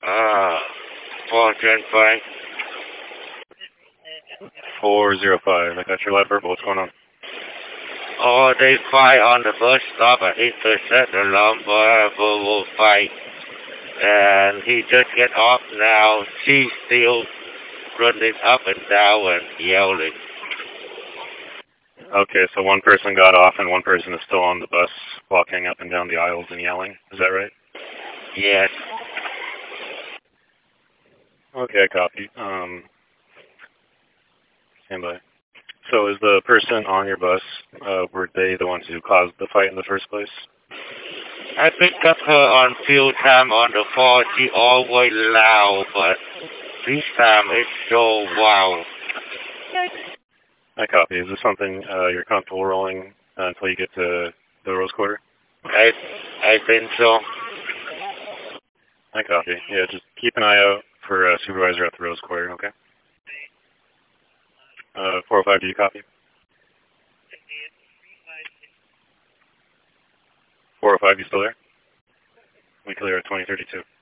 Uh, 410 405. I got your live verbal. What's going on? Oh, they fight on the bus stop at intersect the lumber will fight. And he just get off now. She's still running up and down and yelling. Okay, so one person got off and one person is still on the bus, walking up and down the aisles and yelling. Is that right? Yes. Okay, copy. Stand by. So is the person on your bus, were they the ones who caused the fight in the first place? I picked up her on few time on the phone. She always loud, but this time it's so wow. I copy. Is this something you're comfortable rolling until you get to the Rose Quarter? I think so. I copy. Yeah, just keep an eye out for a supervisor at the Rose Quarter, okay? 405, do you copy? 405, you still there? We clear at 2032.